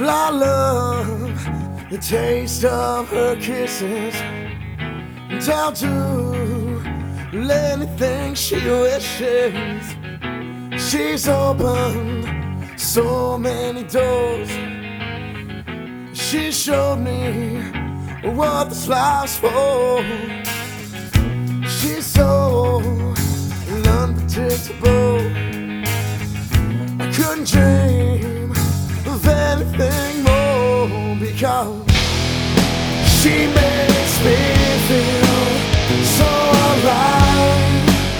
I love the taste of her kisses, and I'll do anything she wishes. She's opened so many doors. She showed me what this life's for. She's so unpredictable. I couldn't dream of anything more, because she makes me feel so alive.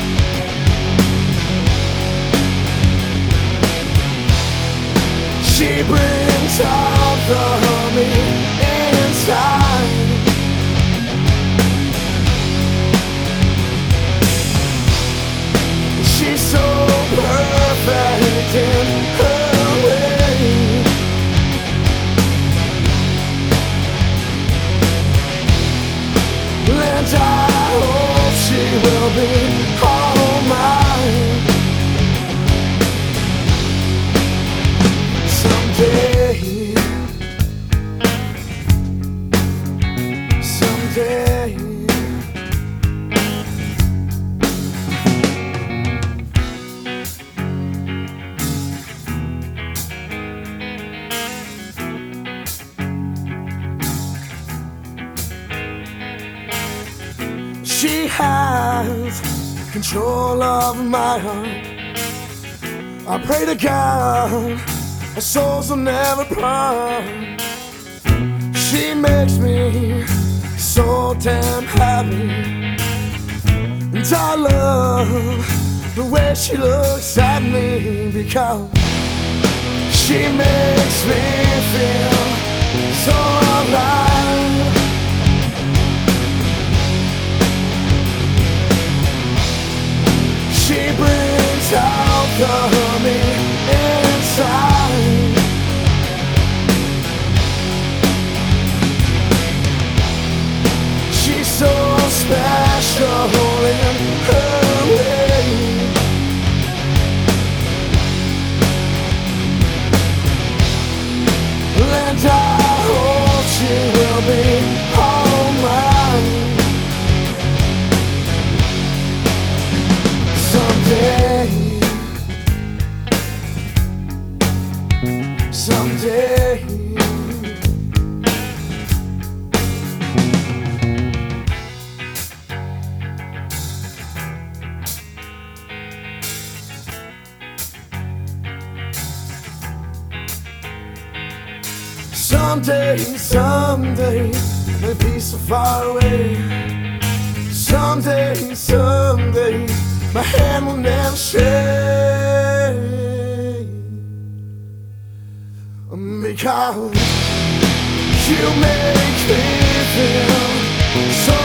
She brings out the me inside. She's so perfect in her way. And I hope she will be all mine someday. Someday. She has control of my heart. I pray to God our souls will never part. She makes me so damn happy, and I love the way she looks at me, because she makes me feel so alive. She brings out the me inside. She's so special in her way. And I hope she will be all mine someday. Someday. Someday, someday, may be so far away. Someday, someday, my hand will never shake, because you make me feel so